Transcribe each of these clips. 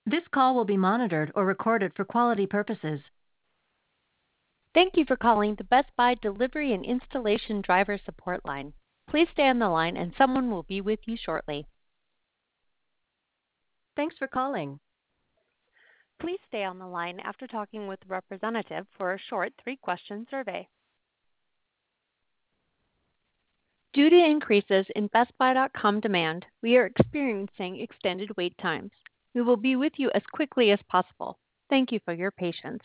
This call will be monitored or recorded for quality purposes. Thank you for calling the Best Buy Delivery and Installation Driver Support Line. Please stay on the line and someone will be with you shortly. Thanks for calling. Please stay on the line after talking with a representative for a short 3-question survey. Due to increases in BestBuy.com demand, we are experiencing extended wait times. We will be with you as quickly as possible. Thank you for your patience.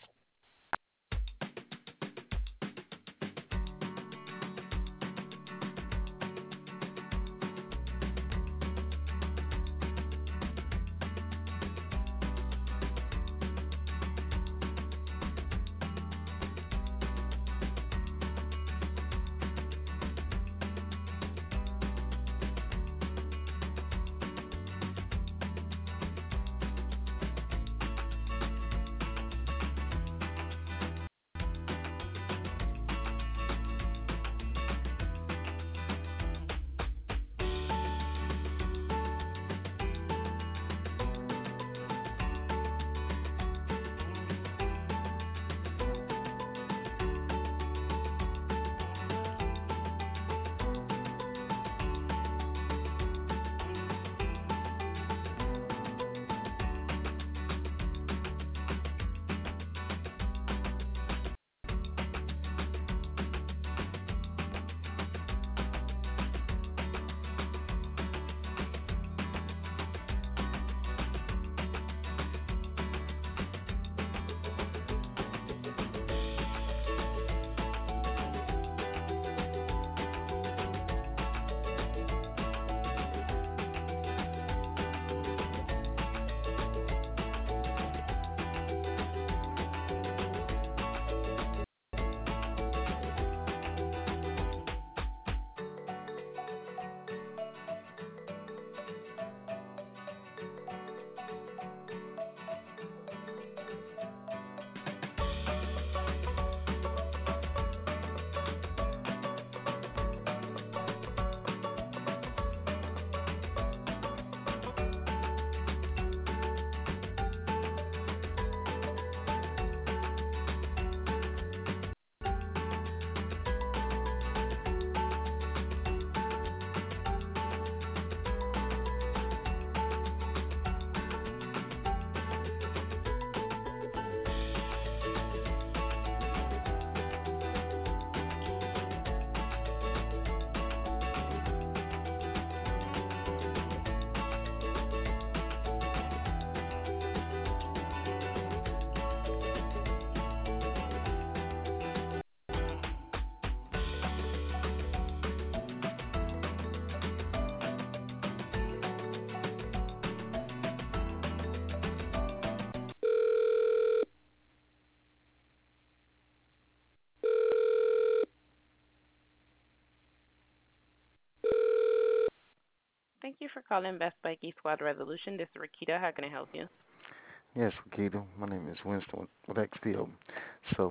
Thank you for calling Best Buy Geek Squad Resolution. This is Rakita. How can I help you? Yes, Rakita. My name is Winston with XPO. So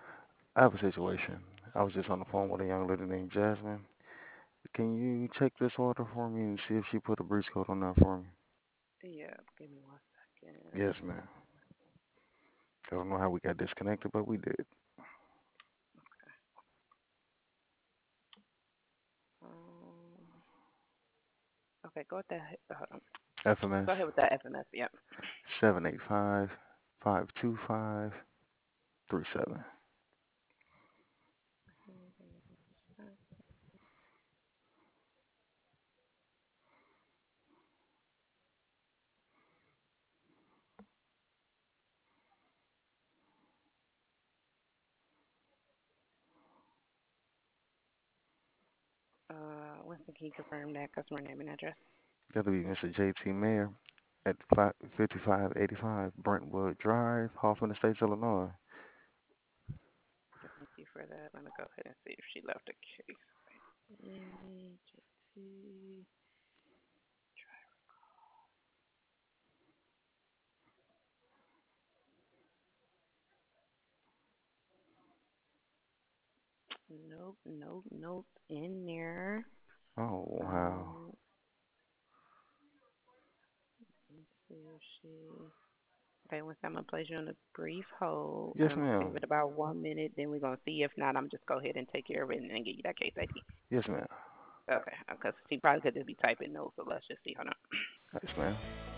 I have a situation. I was just on the phone with a young lady named Jasmine. Can you check this order for me and see if she put a breach code on that for me? Yeah, give me 1 second. Yes, ma'am. I don't know how we got disconnected, but we did. Um, okay, go with that. Hold on. FMS Go ahead with that FMS. Yep. 785-525-37. Winston, can you confirm that customer name and address? That'll be Mr. JT Mayer at 5585 Brentwood Drive, Hoffman Estates, Illinois. Thank you for that. Let me go ahead and see if she left a case. JT. Nope, nope, nope. In there. Oh, wow. Um, let's see if she. Okay, once I'm gonna place you on a brief hold, and Yes, I'm gonna ma'am. give it about 1 minute. Then we're gonna see. If not, I'm just go ahead and take care of it and then get you that case ID. Yes, ma'am. Okay, because he probably could just be typing notes. So let's just see. Hold on. Yes, ma'am.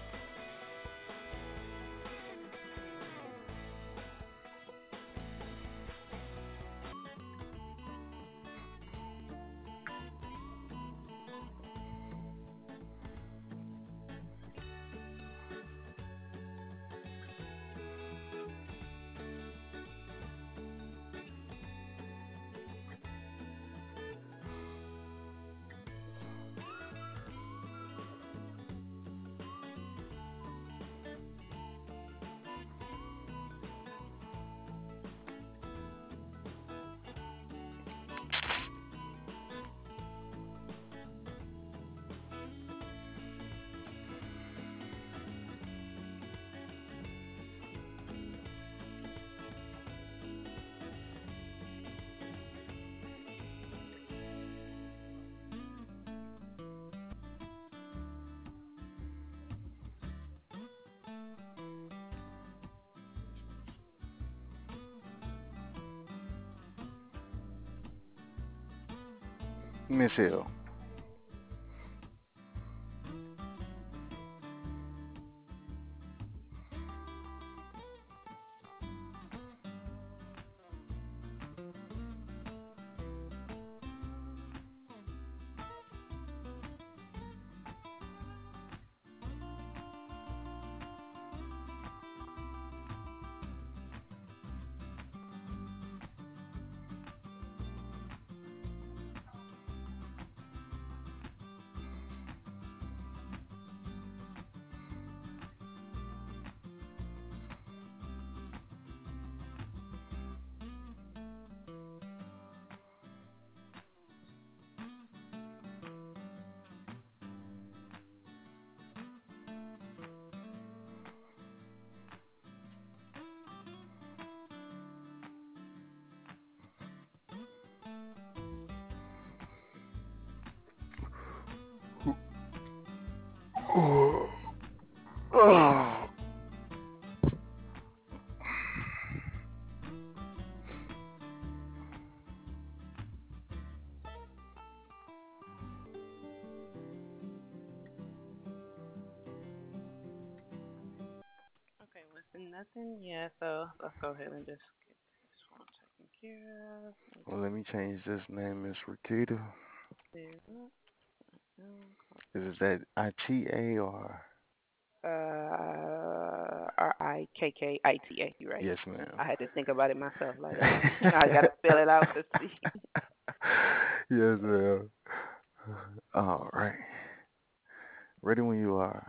Miss Hill. Oh. Okay, listen, nothing. Yeah, so let's go ahead and just get this one taken care of. Well, let me change this name, Miss Rakita. Zero, Is it that ITA or? RIKKITA. You're right. Yes, ma'am. I had to think about it myself. Like, I gotta spell it out to see. Yes, ma'am. All right. Ready when you are.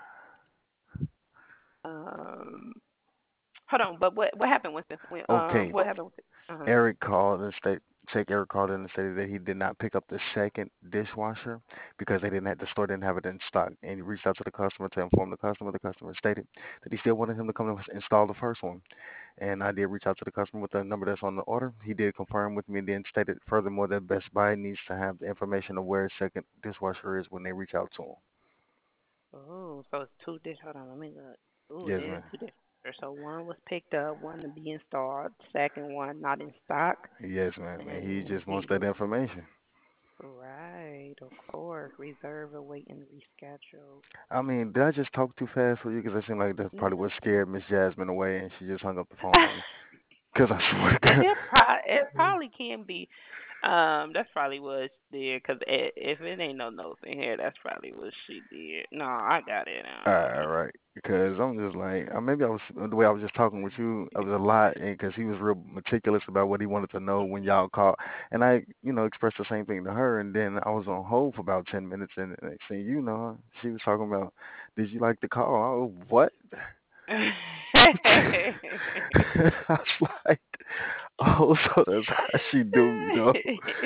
Um, hold on. But what happened with this? Okay. What happened with it? Eric called and Eric called in and stated that he did not pick up the second dishwasher because the store didn't have it in stock. And he reached out to the customer to inform the customer. The customer stated that he still wanted him to come and install the first one. And I did reach out to the customer with the number that's on the order. He did confirm with me and then stated furthermore that Best Buy needs to have the information of where his second dishwasher is when they reach out to him. Oh, so it's two dish. Hold on, let me look. Oh, it Yes, is ma'am. two different. So one was picked up, one to be installed, second one not in stock, Yes, ma'am. And he and just wants he that was information. right. Of course, reserve, await, and reschedule. I mean, did I just talk too fast for you? Because it seemed like that's probably No. what scared Miss Jasmine away, and she just hung up the phone on me. Because I swear to God. It probably can be. That's probably what she did. Cause if it ain't no notes in here, that's probably what she did. No, I got it. All right. Because I'm just like, maybe I was, the way I was just talking with you, I was a lot, and because he was real meticulous about what he wanted to know when y'all called. And I, expressed the same thing to her, and then I was on hold for about 10 minutes, and the next thing you know, she was talking about, did you like the call? Oh, what? I was like, oh, so that's how she do me, though.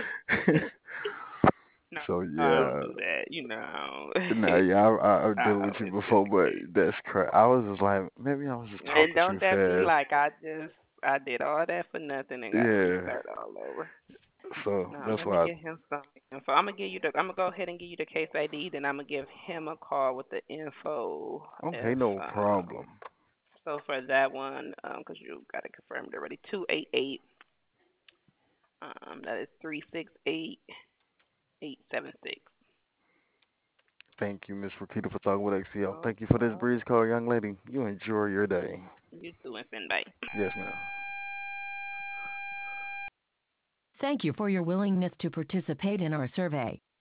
No, So, I don't yeah. do that. You know, No, yeah, I've I dealt with you always before, but communicate. that's correct. I was just like, maybe I was just And talking too don't that be fast. like I did all that for nothing and got to Yeah, restart all over. so No, that's let me why. get him some info. I'm gonna go ahead and give you the case ID. Then I'm gonna give him a call with the info. Okay, If no problem. So for that one, because you got it confirmed already, 288. That is 368-876. Thank you, Miss Rakita, for talking with XCL. No Thank you for this problem. breeze call, young lady. You enjoy your day. You too, and bye. Yes, ma'am. Thank you for your willingness to participate in our survey.